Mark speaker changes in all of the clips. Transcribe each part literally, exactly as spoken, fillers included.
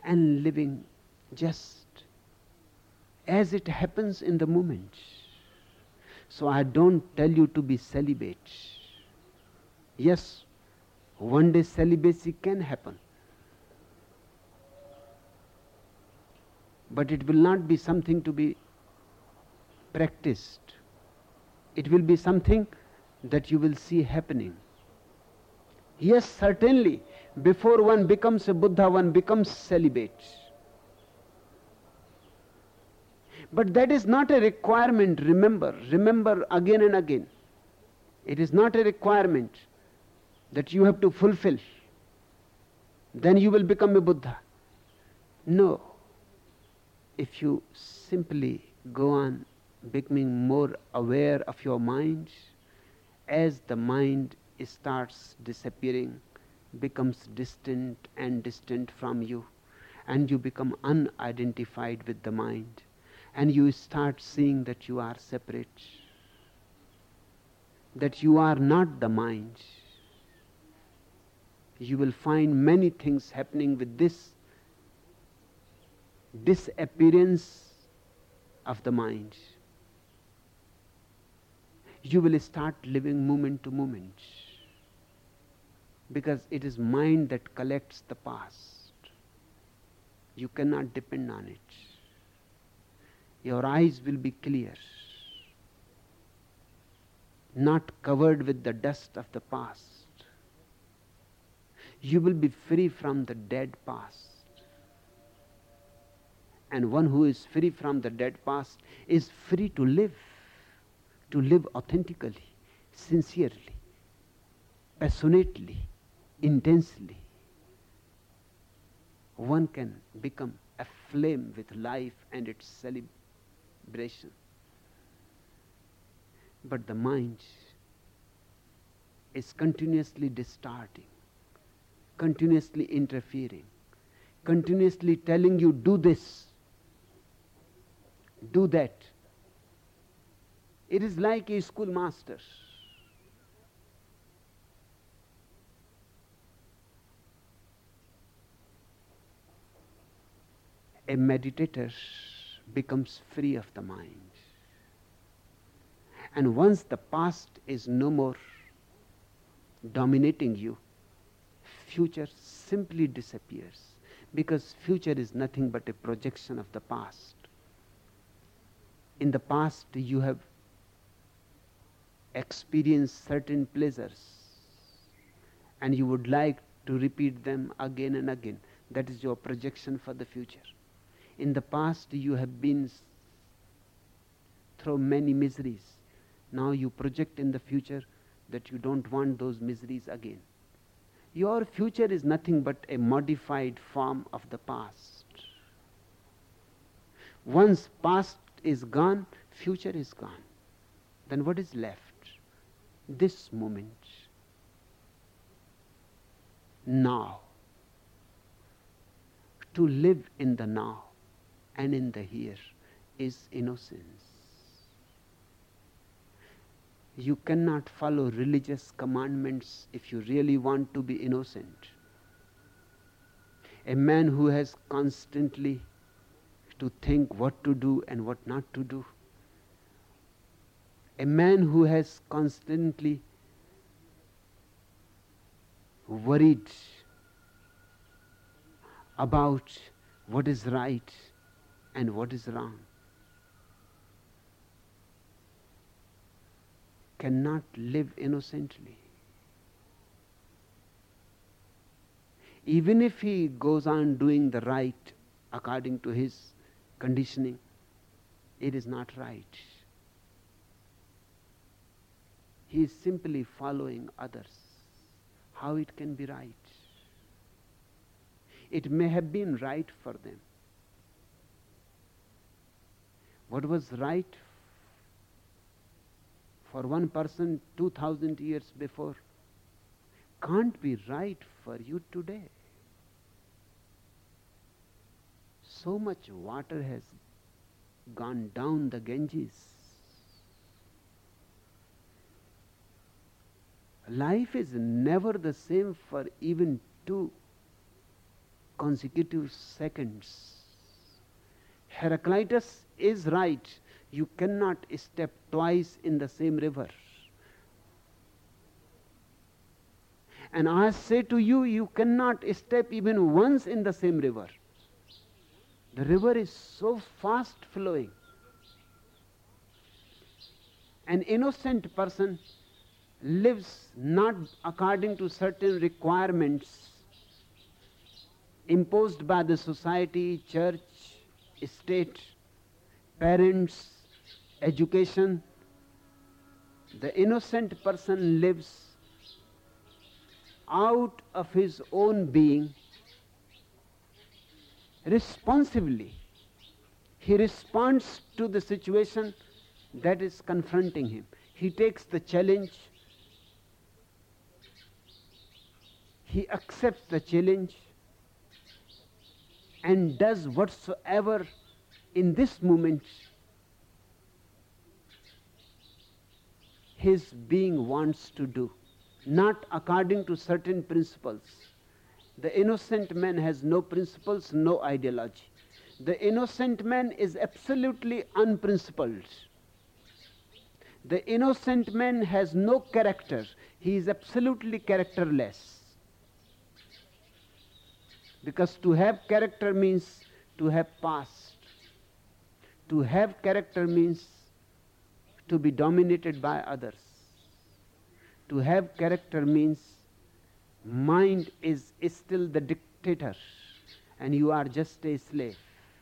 Speaker 1: and living just as it happens in the moment. So I don't tell you to be celibate. Yes, one day celibacy can happen, but it will not be something to be practiced. It will be something that you will see happening. Yes, certainly, before one becomes a Buddha, one becomes celibate. But that is not a requirement, remember, remember again and again. It is not a requirement that you have to fulfill. Then you will become a Buddha. No. If you simply go on becoming more aware of your mind, as the mind starts disappearing, becomes distant and distant from you, and you become unidentified with the mind, and you start seeing that you are separate, that you are not the mind, you will find many things happening with this disappearance of the mind. You will start living moment to moment, because it is mind that collects the past. You cannot depend on it. Your eyes will be clear, not covered with the dust of the past. You will be free from the dead past. And one who is free from the dead past is free to live, to live authentically, sincerely, passionately, intensely. One can become aflame with life and its celebration. But the mind is continuously distorting, continuously interfering, continuously telling you, do this, do that. It is like a schoolmaster. A meditator becomes free of the mind. And once the past is no more dominating you, future simply disappears, because future is nothing but a projection of the past. In the past, you have experienced certain pleasures, and you would like to repeat them again and again. That is your projection for the future. In the past, you have been through many miseries. Now you project in the future that you don't want those miseries again. Your future is nothing but a modified form of the past. Once past is gone, future is gone. Then what is left? This moment. Now. To live in the now and in the here is innocence. You cannot follow religious commandments if you really want to be innocent. A man who has constantly to think what to do and what not to do, a man who has constantly worried about what is right and what is wrong, cannot live innocently. Even if he goes on doing the right according to his conditioning, it is not right. He is simply following others. How it can be right? It may have been right for them. What was right for one person two thousand years before can't be right for you today. So much water has gone down the Ganges. Life is never the same for even two consecutive seconds. Heraclitus is right. You cannot step twice in the same river. And I say to you, you cannot step even once in the same river. The river is so fast flowing. An innocent person lives not according to certain requirements imposed by the society, church, state, parents, education. The innocent person lives out of his own being responsively. He responds to the situation that is confronting him. He takes the challenge. He accepts the challenge and does whatsoever in this moment his being wants to do, not according to certain principles. The innocent man has no principles, no ideology. The innocent man is absolutely unprincipled. The innocent man has no character. He is absolutely characterless. Because to have character means to have past. To have character means to be dominated by others. To have character means mind is, is still the dictator and you are just a slave.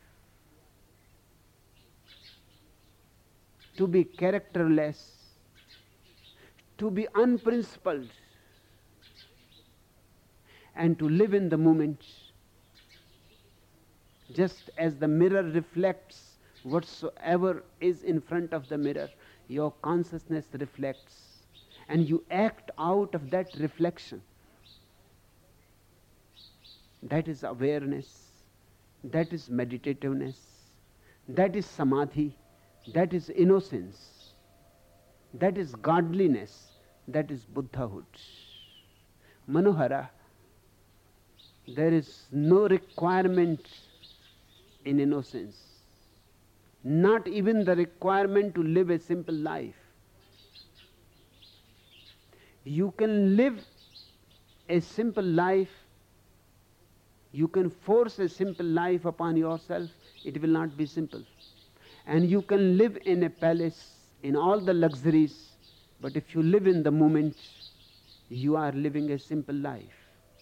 Speaker 1: To be characterless, to be unprincipled, and to live in the moment, just as the mirror reflects whatsoever is in front of the mirror, your consciousness reflects, and you act out of that reflection. That is awareness, that is meditativeness, that is samadhi, that is innocence, that is godliness, that is Buddhahood. Manohara, there is no requirement in innocence, not even the requirement to live a simple life. You can live a simple life, you can force a simple life upon yourself, it will not be simple. And you can live in a palace, in all the luxuries, but if you live in the moment, you are living a simple life.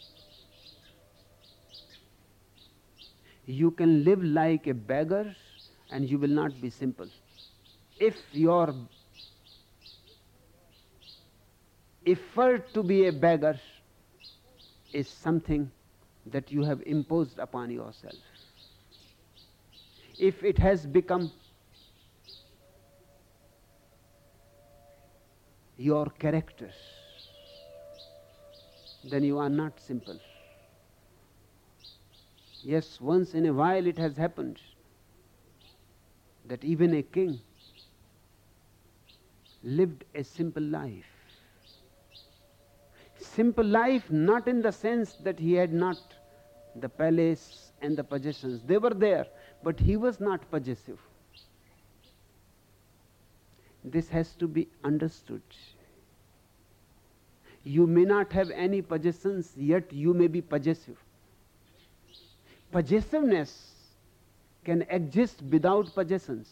Speaker 1: You can live like a beggar and you will not be simple. If your effort to be a beggar is something that you have imposed upon yourself, if it has become your character, then you are not simple. Yes, once in a while it has happened that even a king lived a simple life. Simple life not in the sense that he had not the palace and the possessions. They were there, but he was not possessive. This has to be understood. You may not have any possessions, yet you may be possessive. Possessiveness can exist without possessions.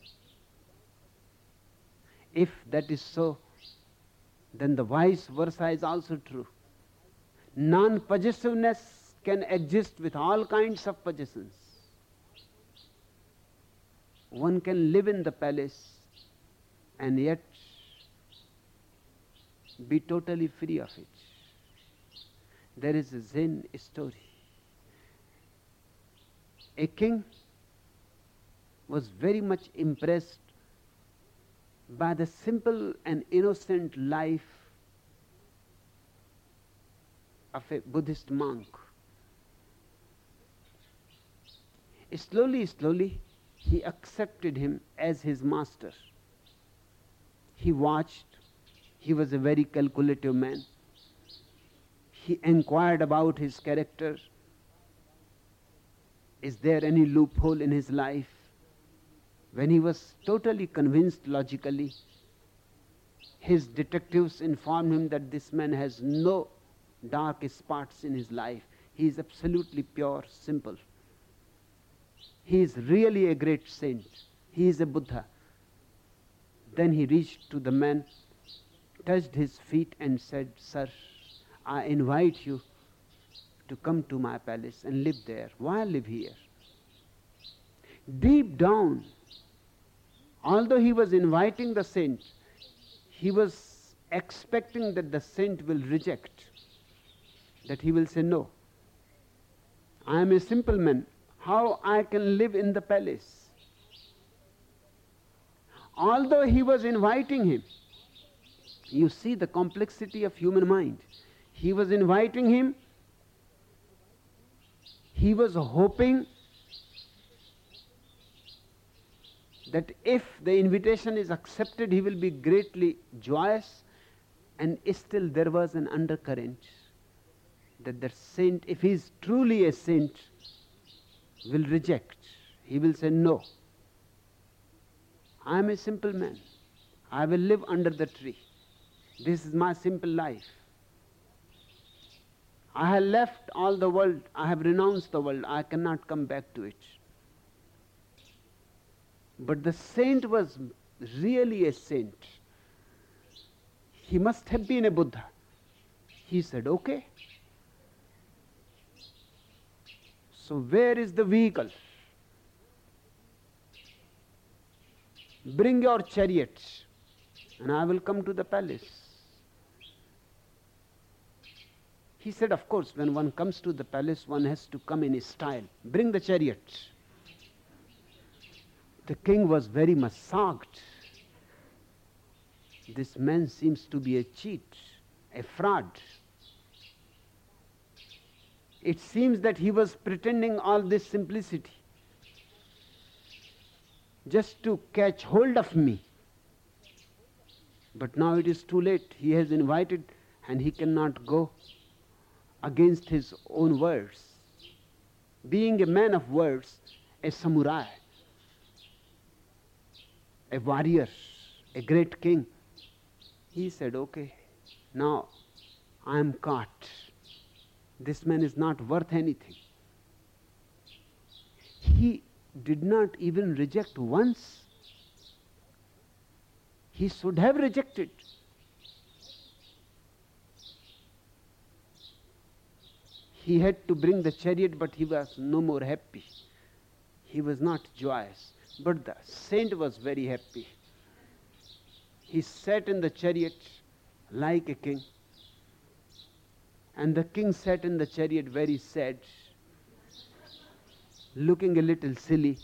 Speaker 1: If that is so, then the vice versa is also true. Non-possessiveness can exist with all kinds of possessions. One can live in the palace and yet be totally free of it. There is a Zen story. A king was very much impressed by the simple and innocent life of a Buddhist monk. Slowly, slowly, he accepted him as his master. He watched. He was a very calculative man. He inquired about his character. Is there any loophole in his life? When he was totally convinced logically, his detectives informed him that this man has no dark spots in his life. He is absolutely pure, simple. He is really a great saint. He is a Buddha. Then he reached to the man, touched his feet and said, "Sir, I invite you to come to my palace and live there. Why live here?" Deep down, although he was inviting the saint, he was expecting that the saint will reject, that he will say, "No, I am a simple man. How I can live in the palace?" Although he was inviting him, you see the complexity of human mind. He was inviting him. He was hoping that if the invitation is accepted, he will be greatly joyous, and still there was an undercurrent that the saint, if he is truly a saint, will reject. He will say, "No, I am a simple man. I will live under the tree. This is my simple life. I have left all the world. I have renounced the world. I cannot come back to it." But the saint was really a saint. He must have been a Buddha. He said, "Okay. So where is the vehicle? Bring your chariot, and I will come to the palace." He said, "Of course, when one comes to the palace, one has to come in style. Bring the chariot." The king was very much shocked. This man seems to be a cheat, a fraud. It seems that he was pretending all this simplicity just to catch hold of me. But now it is too late. He has invited, and he cannot go against his own words. Being a man of words, a samurai, a warrior, a great king, he said, "Okay, now I am caught. This man is not worth anything." He did not even reject once. He should have rejected. He had to bring the chariot, but he was no more happy. He was not joyous. But the saint was very happy. He sat in the chariot like a king. And the king sat in the chariot very sad, looking a little silly.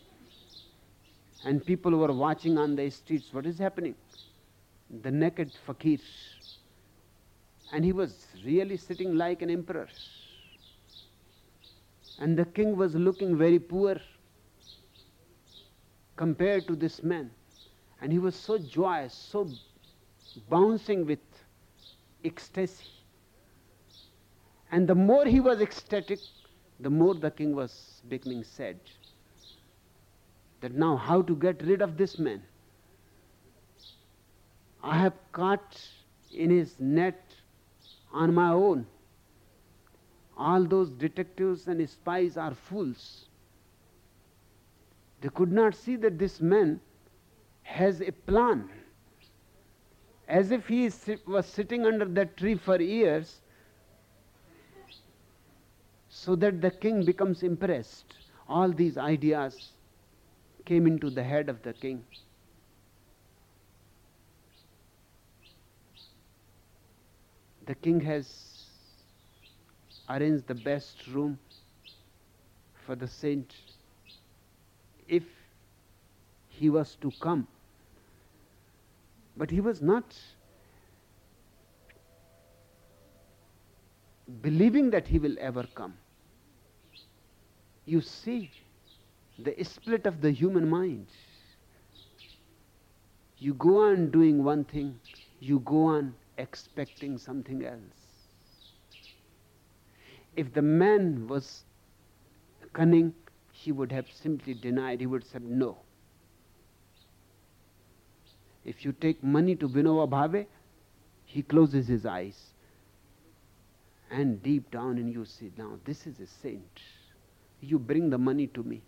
Speaker 1: And people were watching on the streets. What is happening? The naked fakir. And he was really sitting like an emperor. And the king was looking very poor compared to this man. And he was so joyous, so bouncing with ecstasy. And the more he was ecstatic, the more the king was becoming sad. That now how to get rid of this man? I have caught in his net on my own. All those detectives and spies are fools. They could not see that this man has a plan. As if he is, was sitting under that tree for years, so that the king becomes impressed. All these ideas came into the head of the king. The king has arranged the best room for the saint if he was to come. But he was not believing that he will ever come. You see the split of the human mind. You go on doing one thing, you go on expecting something else. If the man was cunning, he would have simply denied. He would have said no. If you take money to Vinoba Bhave, he closes his eyes. And deep down in you see, now this is a saint. You bring the money to me.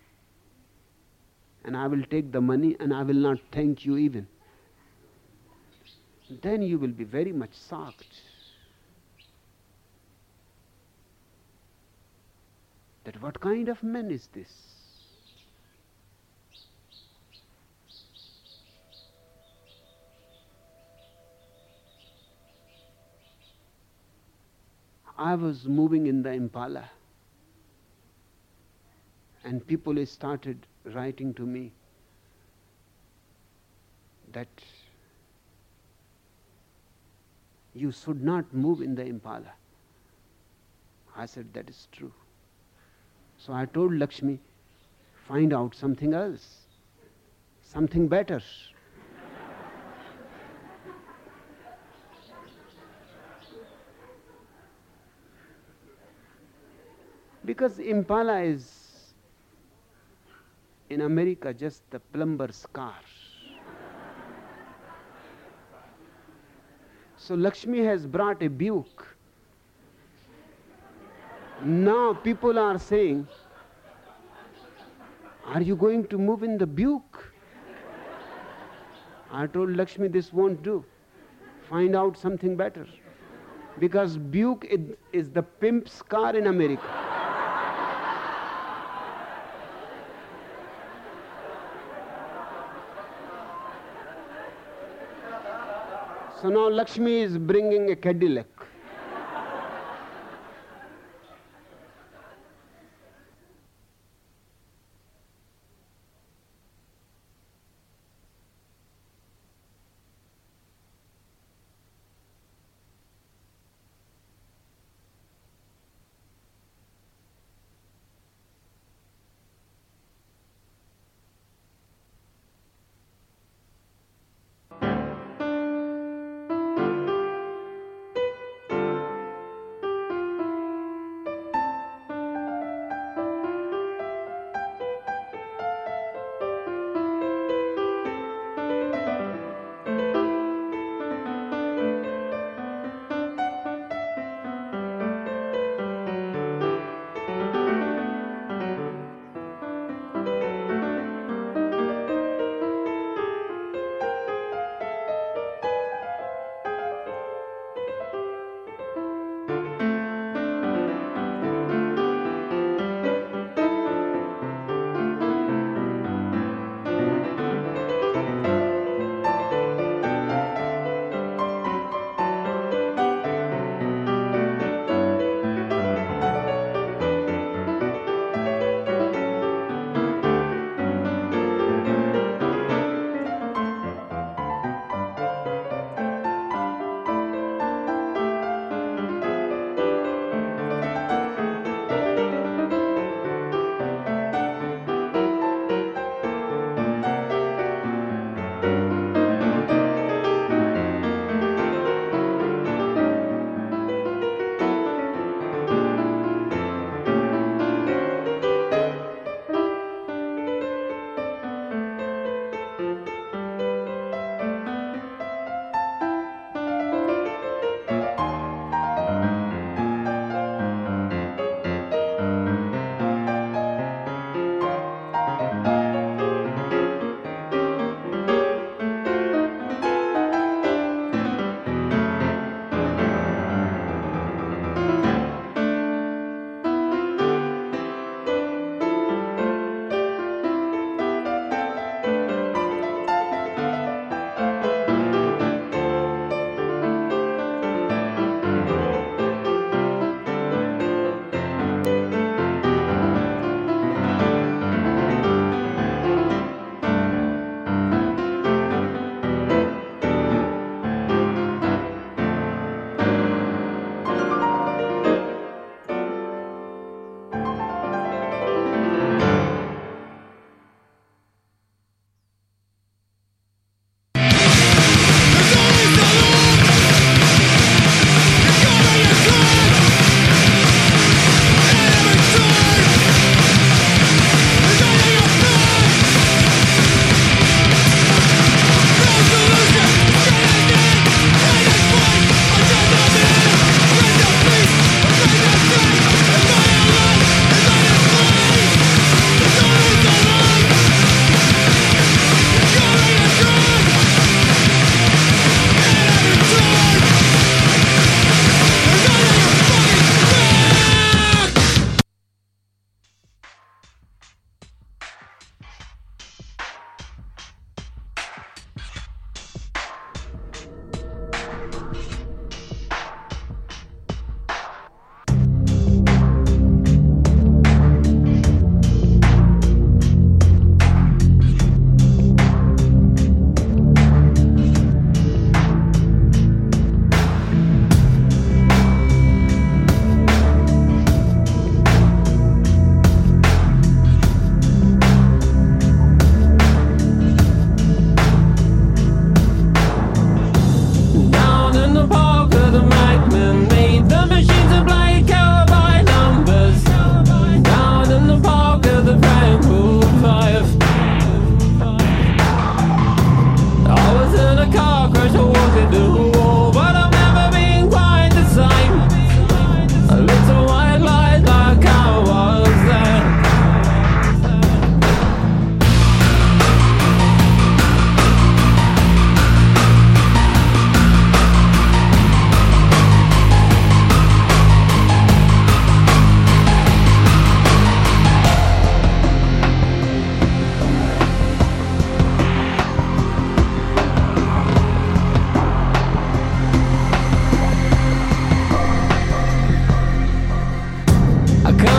Speaker 1: And I will take the money and I will not thank you even. Then you will be very much shocked that what kind of man is this? I was moving in the Impala, and people started writing to me that you should not move in the Impala. I said, that is true. So I told Lakshmi, find out something else, something better. Because Impala is in America just the plumber's car. So Lakshmi has brought a Buick. Now people are saying, are you going to move in the Buick? I told Lakshmi, this won't do. Find out something better. Because Buick is, is the pimp's car in America. So now Lakshmi is bringing a Cadillac.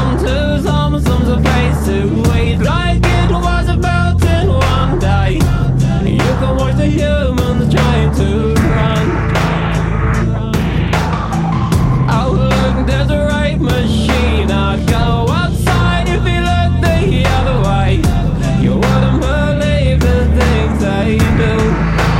Speaker 2: some to some, some's a place to wait. Like it was about in one day. You can watch the humans trying to run. Oh look, there's a rape machine. I'd go outside if you look the other way. You wouldn't believe the things they do.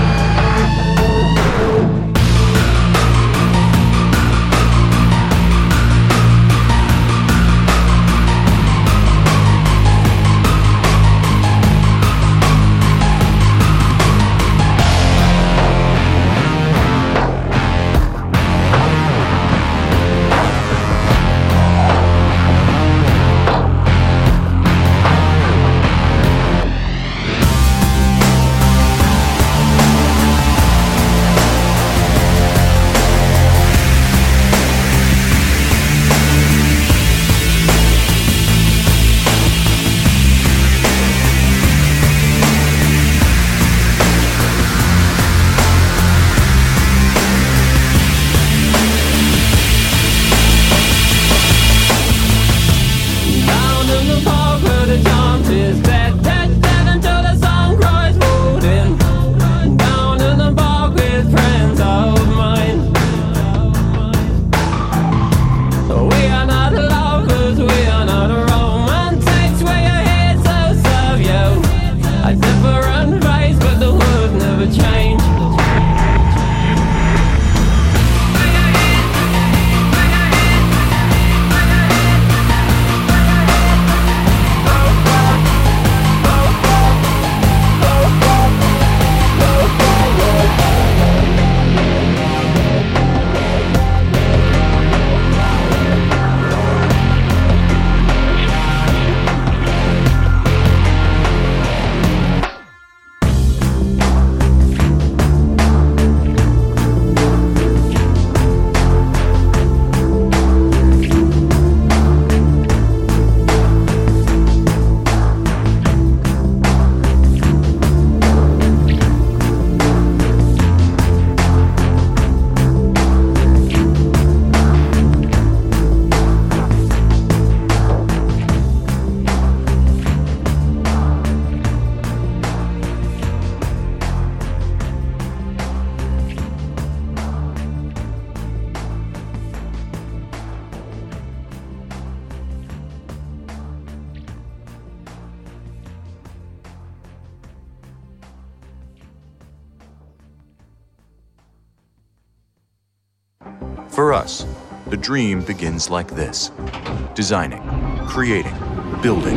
Speaker 3: For us, the dream begins like this: designing, creating, building.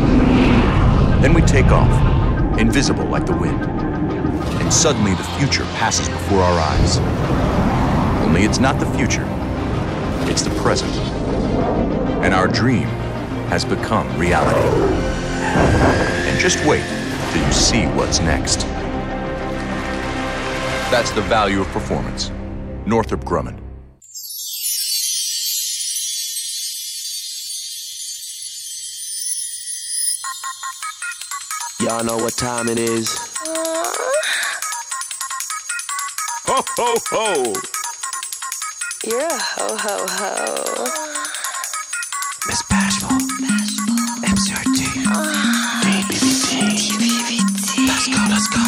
Speaker 3: Then we take off, invisible like the wind. And suddenly the future passes before our eyes. Only it's not the future, it's the present. And our dream has become reality. And just wait till you see what's next. That's the value of performance. Northrop Grumman.
Speaker 4: Y'all know what time it is.
Speaker 3: Ho, ho, ho!
Speaker 5: You're a ho, ho, ho.
Speaker 4: Miss Bashful. Bashful. M C R T. Uh, D B V T. D B V T. Let's go, let's go.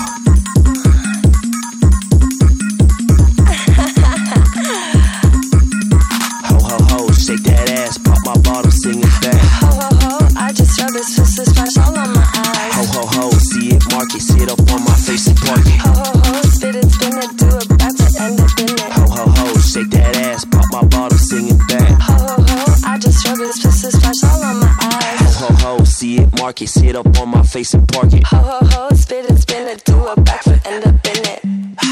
Speaker 4: Ho, ho, ho, shake that ass. Pop my bottle, sing it back.
Speaker 5: Ho, ho, ho, I just rub his fist to splash all on my eyes.
Speaker 4: Ho, ho, ho, see it, mark it, sit up on my face and park it.
Speaker 5: Ho, ho, ho, spit it, spin it, do it back to end up in it.
Speaker 4: Ho, ho, ho, shake that ass. Pop my bottle, sing it back.
Speaker 5: Ho, ho, ho, I just rub his fist to splash all on my eyes.
Speaker 4: Ho, ho, ho, see it, mark it, sit up on my face and park it.
Speaker 5: Ho, ho, ho, spit it, spin it, do it back to end up in it.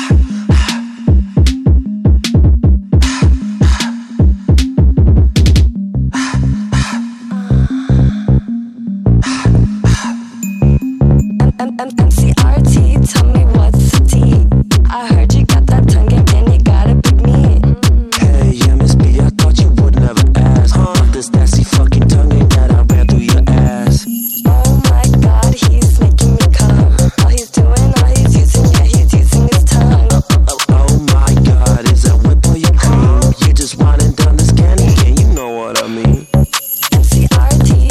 Speaker 5: M C R T, tell me what's the tea. I heard you got that tongue game and you got a big meat.
Speaker 4: Hey, M S B, I thought you would never ask. Huh? This nasty fucking tongue ain't that I ran through your ass.
Speaker 5: Oh my god, he's making me come. All he's doing, all he's using, yeah, he's using his tongue.
Speaker 4: Oh, oh, oh my god, is that whip or your cream? You just winding down this candy cane, you know what I mean.
Speaker 5: M C R T,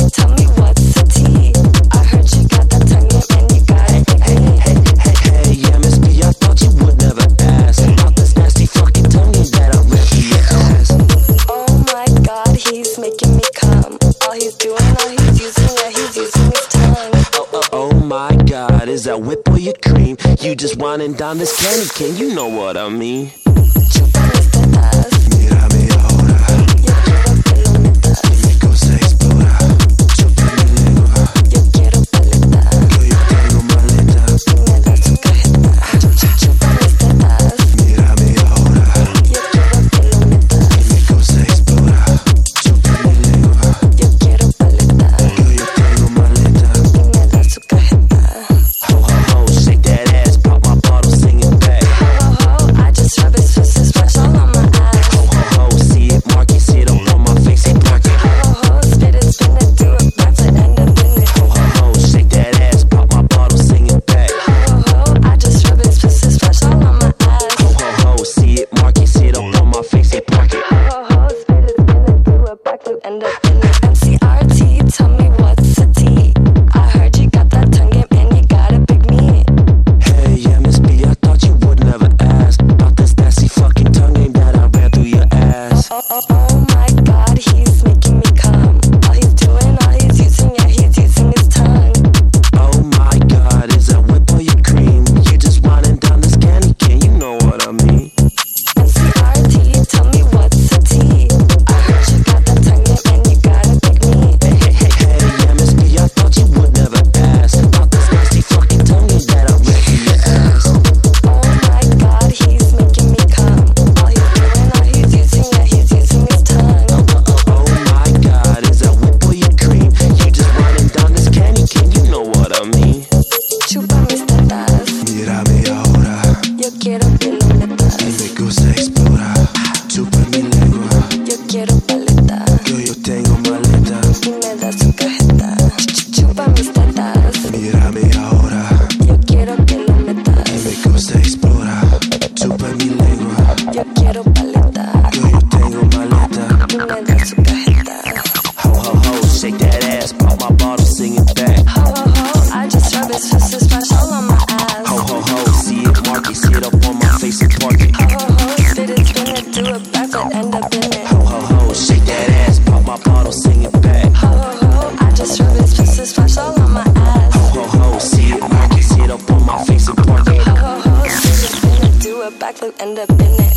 Speaker 5: he's doing, all he's using, yeah, he's using his tongue.
Speaker 4: Oh, oh, oh my God, is that whip or your cream? You just winding down this candy cane, you know what I mean.
Speaker 5: Chúpame este das.
Speaker 4: Mírame ahora,
Speaker 5: Yo quiero que lo metas.
Speaker 4: mi cosa explora. Chupa mi lengua,
Speaker 5: Yo quiero paleta.
Speaker 4: que yo tengo maleta.
Speaker 5: Y me das tu cajeta. Chúpame este das.
Speaker 4: Mírame ahora,
Speaker 5: Yo quiero que lo metas.
Speaker 4: mi cosa explora. Chupa mi lengua,
Speaker 5: Yo quiero paleta.
Speaker 4: que yo tengo maleta.
Speaker 5: Y me das tu cajeta.
Speaker 4: Ho ho ho, shake that ass, pop my bottle, sing it back.
Speaker 5: Ho ho ho, I just rub his fist and splash all on my ass.
Speaker 4: Ho ho ho, see it, mark it, sit up on my face and park it.
Speaker 5: Ho ho ho, spit it, spin it, do a backflip, end up in it.
Speaker 4: Ho ho ho, shake that ass, pop my bottle, sing it back.
Speaker 5: Ho ho ho, I just rub his fist and splash all on my ass.
Speaker 4: Ho ho ho, see it, mark it, sit up on my face and park it.
Speaker 5: Ho ho ho, spit it, spin it, do a backflip, end up in it. M C R T, tell me what's the T. I heard you got that tongue game and you got a big meat.
Speaker 4: Hey M S B, I thought you would never ask about this nasty fucking tongue game that I ran through your ass.
Speaker 5: Oh, oh, oh my God, he's making me come. All he's doing, all he's using, yeah, he's using his tongue.
Speaker 4: Oh my God, is that whip or your cream? You just winding down this candy cane, you know what I mean.
Speaker 5: M C R T, tell me what's the T. I heard you got that tongue game and you got a big meat.
Speaker 4: Hey hey hey hey M S B, I thought you would never ask about this nasty fucking tongue game that I ran through your ass.
Speaker 5: Oh my God, he's making me come. All he's doing, all he's using, yeah, he's using his tongue.
Speaker 4: Oh, oh, oh, oh my God, is that whip or your cream? You just winding down this candy cane, you know what I mean.
Speaker 5: Chúpame este das.
Speaker 4: Mírame ahora,
Speaker 5: Yo quiero que lo metas.
Speaker 4: mi cosa explora. Chupa mi lengua,
Speaker 5: Yo quiero paleta.
Speaker 4: que yo tengo maleta.
Speaker 5: Y me das tu cajeta. Chúpame este das.
Speaker 4: Mírame ahora,
Speaker 5: Yo quiero que lo metas.
Speaker 4: mi cosa explora. Chupa mi lengua,
Speaker 5: Yo quiero paleta.
Speaker 4: que yo tengo maleta.
Speaker 5: Y me das tu cajeta.
Speaker 4: Ho ho ho, shake that ass, pop my bottle, sing it back.
Speaker 5: Ho ho ho, I just rub his fist and splash all on my ass.
Speaker 4: Ho ho ho, see it, mark it, sit up on my face and park it.
Speaker 5: Ho ho ho, spit it, spin it, do a backflip, end up in it.
Speaker 4: Ho ho ho, shake that ass, pop my bottle, sing it back.
Speaker 5: Ho ho ho, I just rub his fist and splash all on my ass.
Speaker 4: Ho ho ho, see it, mark it, sit up on my face and park it.
Speaker 5: Ho ho ho, spit it, spin it, do a backflip, end up in it.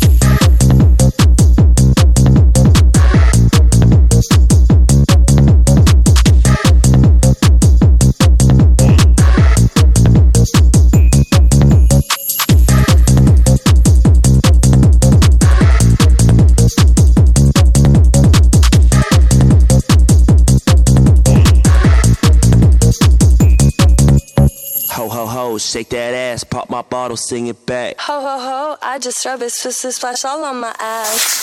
Speaker 4: Ho ho ho, shake that ass, pop my bottle, sing it back.
Speaker 5: Ho ho ho, I just rub his fist and splash all on my ass.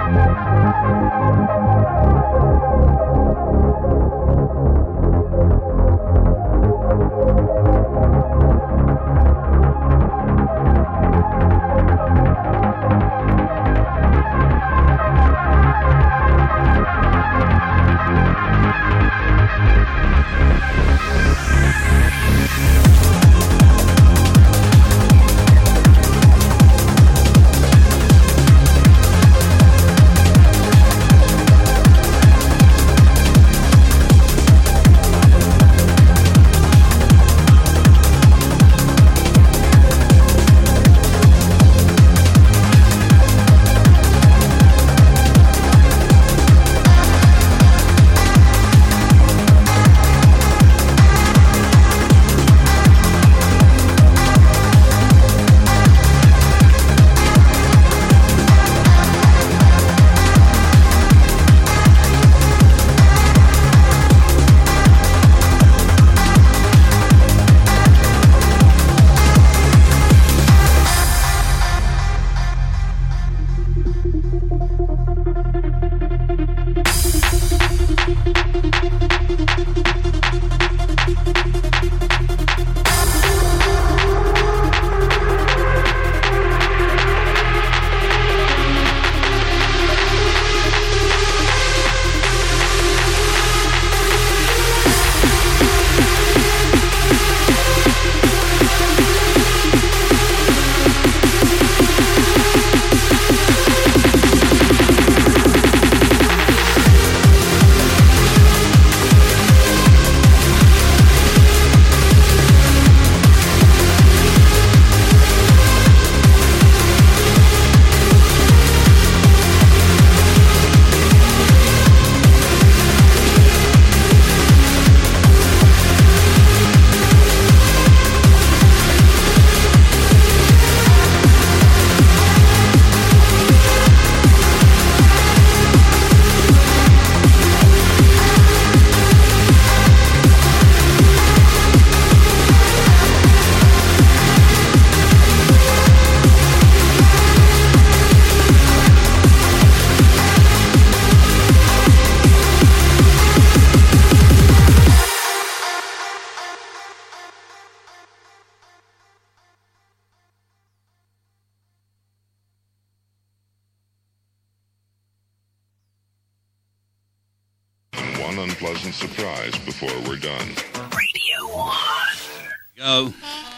Speaker 6: one unpleasant surprise before we're done.
Speaker 7: Radio One. Go.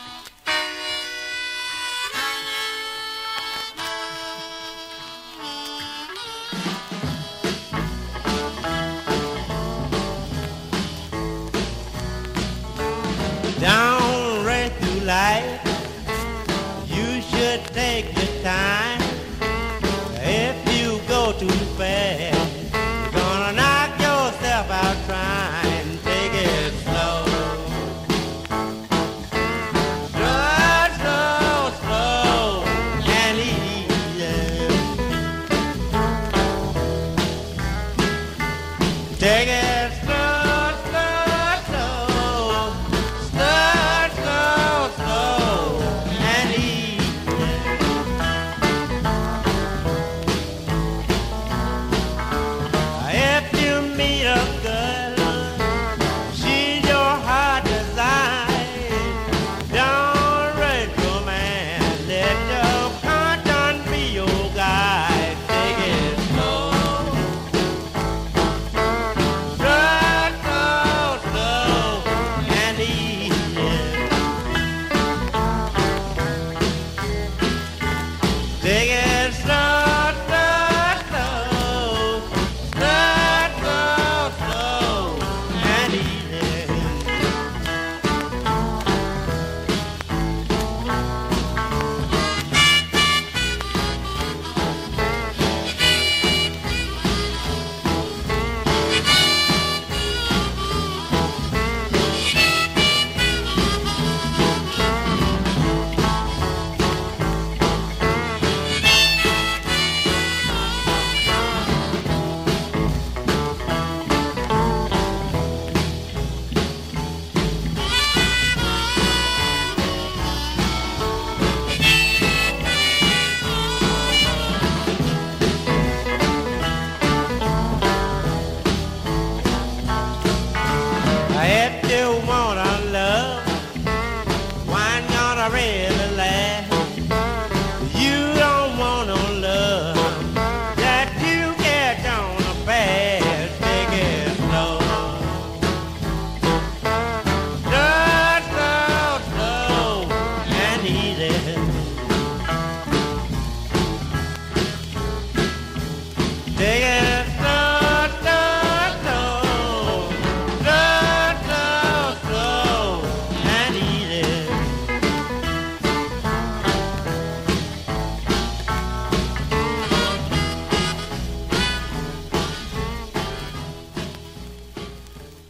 Speaker 8: Down right through life, you should take your time. If you go too fast, you're gonna knock yourself out trying. Take it slow.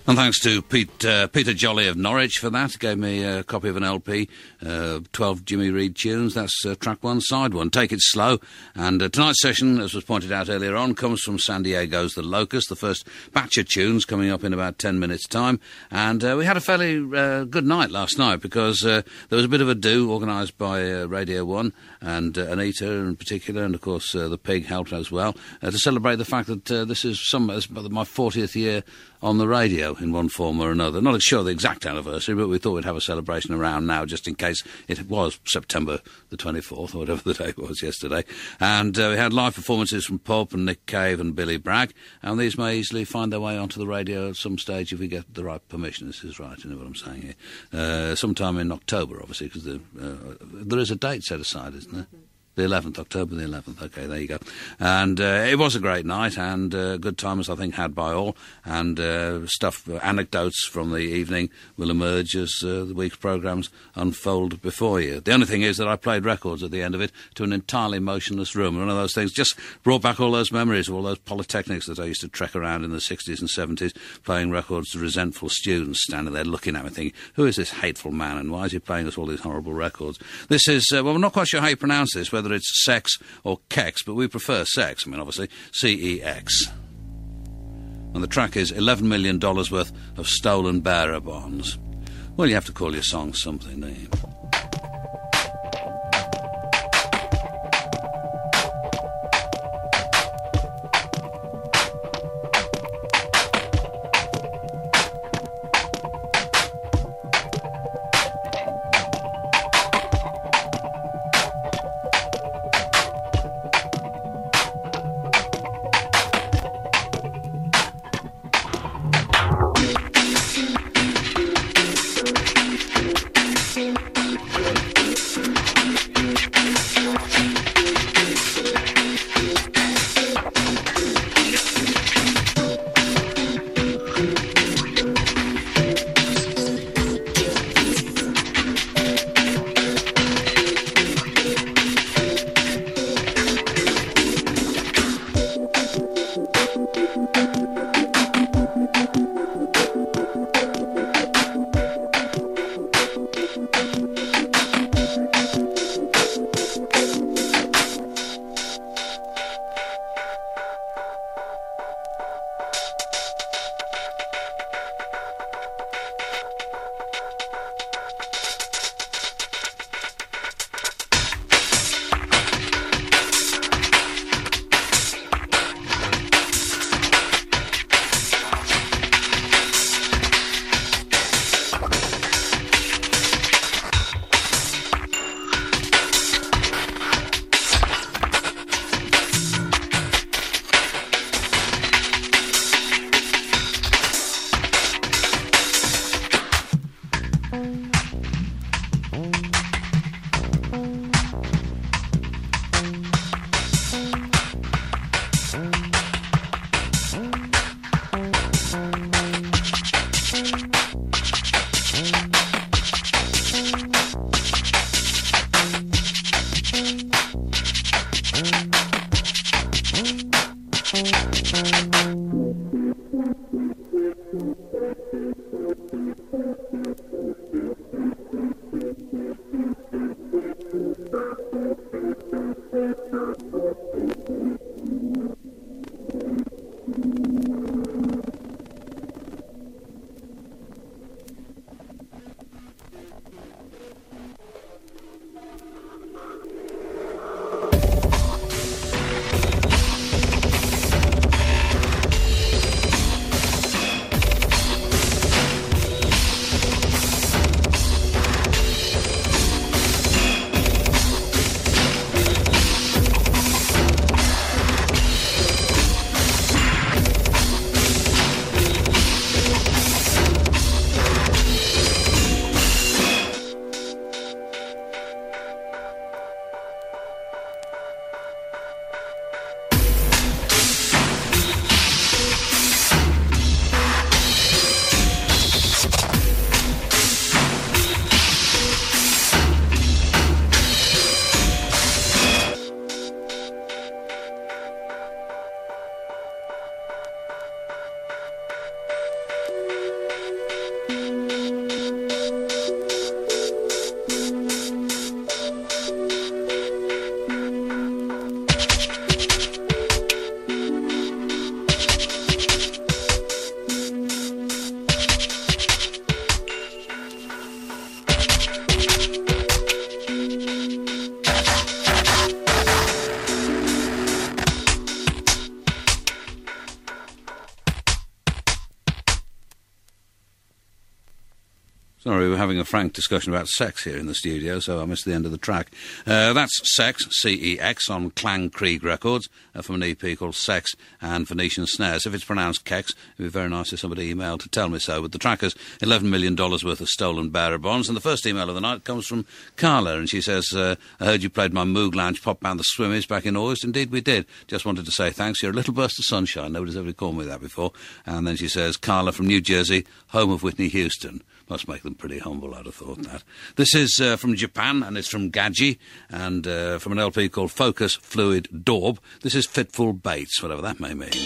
Speaker 7: And thanks to Pete, uh, Peter Jolly of Norwich for that. Gave me a copy of an L P, uh, twelve Jimmy Reed tunes. That's uh, track one, side one. Take it slow. And uh, tonight's session, as was pointed out earlier on, comes from San Diego's The Locust, the first batch of tunes coming up in about ten minutes' time. And uh, we had a fairly uh, good night last night because uh, there was a bit of a do organised by uh, Radio one and uh, Anita in particular, and of course uh, the Pig helped as well, uh, to celebrate the fact that uh, this is some, it's my fortieth year on the radio in one form or another. Not sure the exact anniversary, but we thought we'd have a celebration around now just in case it was September the twenty-fourth or whatever the day was yesterday. And uh, we had live performances from Pulp and Nick Cave and Billy Bragg, and these may easily find their way onto the radio at some stage if we get the right permission. This is right, you know what I'm saying here. Uh, sometime in October, obviously, because the, uh, there is a date set aside, isn't there? The eleventh, October the eleventh. OK, there you go. And uh, it was a great night, and uh, good times, I think, had by all. And uh, stuff, uh, anecdotes from the evening will emerge as uh, the week's programmes unfold before you. The only thing is that I played records at the end of it to an entirely motionless room. One of those things just brought back all those memories of all those polytechnics that I used to trek around in the sixties and seventies, playing records to resentful students standing there looking at me thinking, who is this hateful man and why is he playing us all these horrible records? This is, uh, well, I'm not quite sure how you pronounce this, whether it's sex or kex, but we prefer sex. I mean, obviously, C E X. And the track is eleven million dollars worth of stolen bearer bonds. Well, you have to call your song something, don't you?
Speaker 5: Thank you.
Speaker 7: Sorry, we're having a frank discussion about sex here in the studio, so I missed the end of the track. Uh, that's Sex, C E X, on Clang Krieg Records, uh, from an E P called Sex and Venetian Snares. If it's pronounced Kex, it'd be very nice if somebody emailed to tell me so. But the track has eleven million dollars worth of stolen bearer bonds, and the first email of the night comes from Carla, and she says, uh, I heard you played my Moog Lounge pop band The Swimmies back in August. Indeed, we did. Just wanted to say thanks. You're a little burst of sunshine. Nobody's ever called me that before. And then she says, Carla from New Jersey, home of Whitney Houston. Must make them pretty humble, I'd have thought that. This is uh, from Japan, and it's from Gaji, and uh, from an L P called Focus Fluid Daub. This is Fitful Bates, whatever that may mean.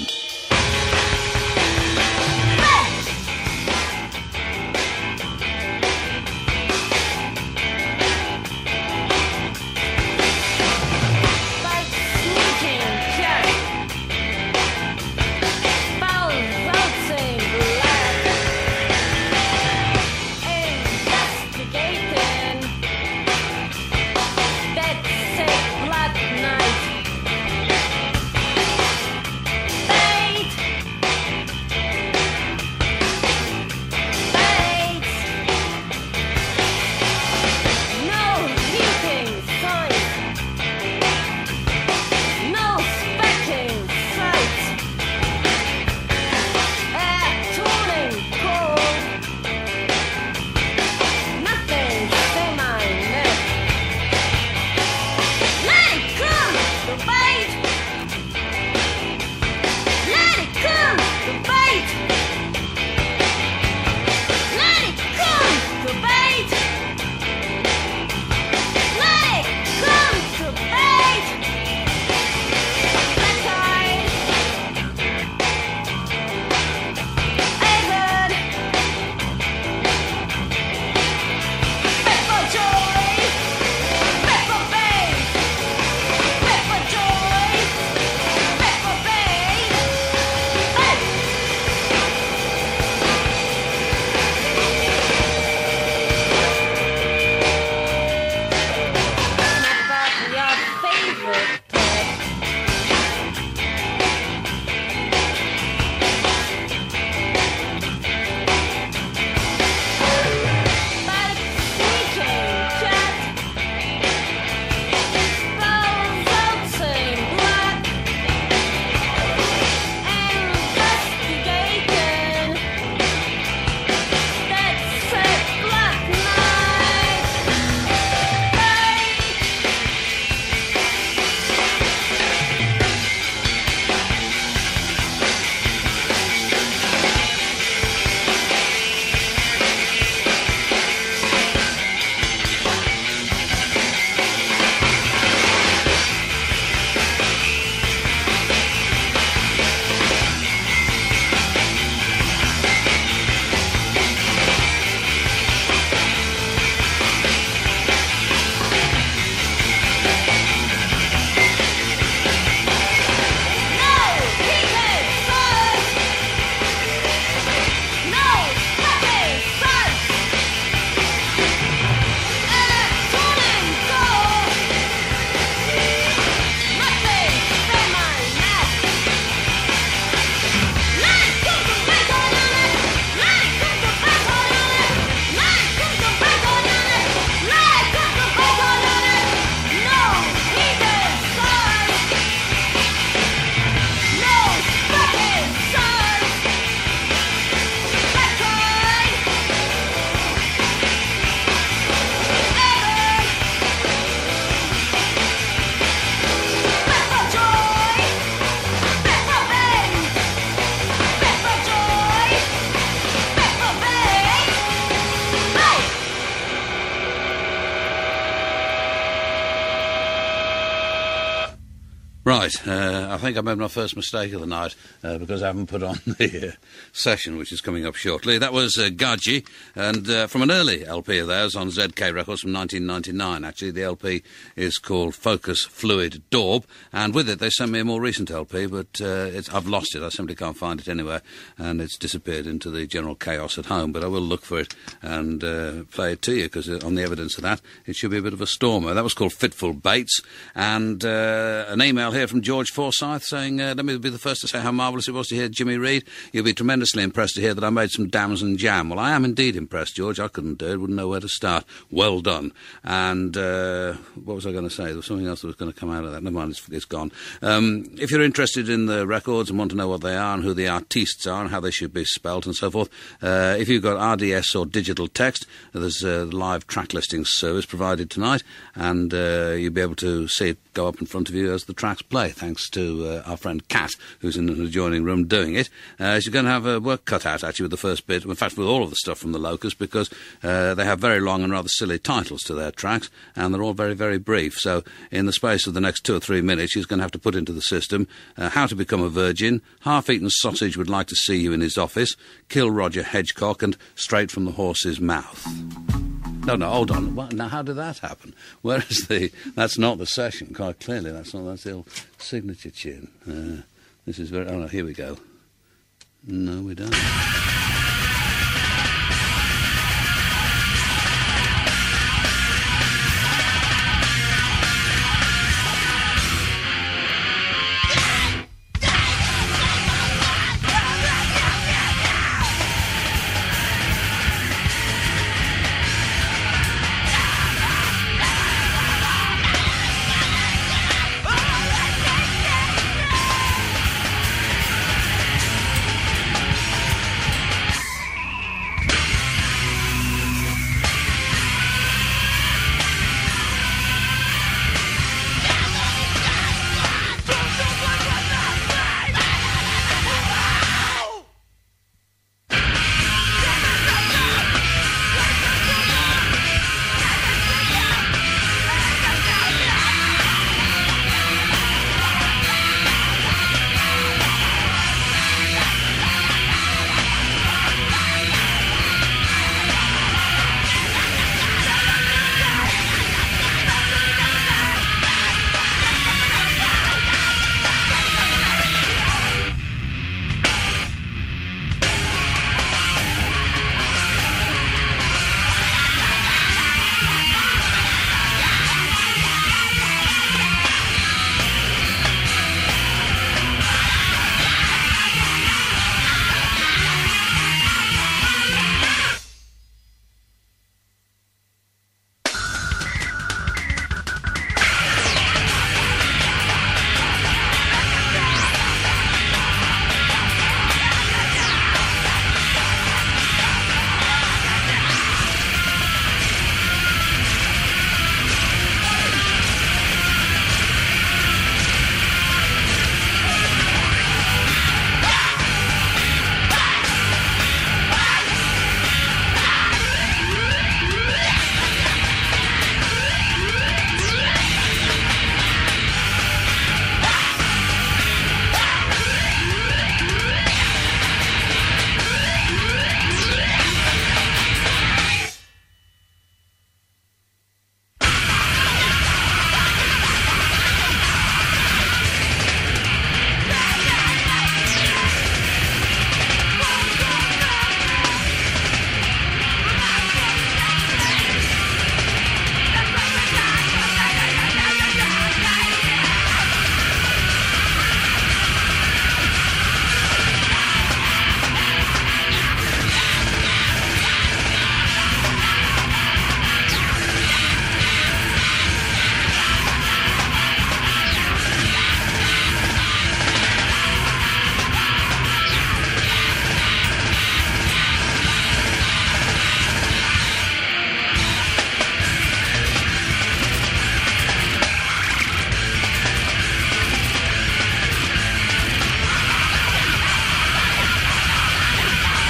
Speaker 7: Right, uh, I think I made my first mistake of the night uh, because I haven't put on the uh, session, which is coming up shortly. That was uh, Gaji, and uh, from an early L P of theirs on Z K Records from nineteen ninety-nine. Actually, the L P is called Focus Fluid Daub, and with it they sent me a more recent L P, but uh, it's, I've lost it. I simply can't find it anywhere, and it's disappeared into the general chaos at home. But I will look for it and uh, play it to you, because on the evidence of that, it should be a bit of a stormer. That was called Fitful Bates, and uh, an email here from from George Forsyth saying, uh, let me be the first to say how marvellous it was to hear Jimmy Reed. You'll be tremendously impressed to hear that I made some damson jam. Well, I am indeed impressed, George. I couldn't do it, wouldn't know where to start. Well done. And uh, what was I going to say? There was something else that was going to come out of that. Never mind, it's, it's gone. Um, if you're interested in the records and want to know what they are and who the artistes are and how they should be spelt and so forth, uh, if you've got R D S or digital text, there's a live track listing service provided tonight, and uh, you'll be able to see it go up in front of you as the tracks play, thanks to uh, our friend Kat, who's in an adjoining room doing it. Uh, she's going to have her work cut out, actually, with the first bit, in fact, with all of the stuff from the Locust, because uh, they have very long and rather silly titles to their tracks, and they're all very, very brief. So in the space of the next two or three minutes, she's going to have to put into the system uh, How to Become a Virgin, Half-Eaten Sausage Would Like to See You in His Office, Kill Roger Hedgecock, and Straight from the Horse's Mouth. No, no, hold on. What? Now, how did that happen? Where is the... That's not the session, quite clearly. That's not... That's the old signature tune. Uh, this is very... Oh, no, here we go. No, we don't.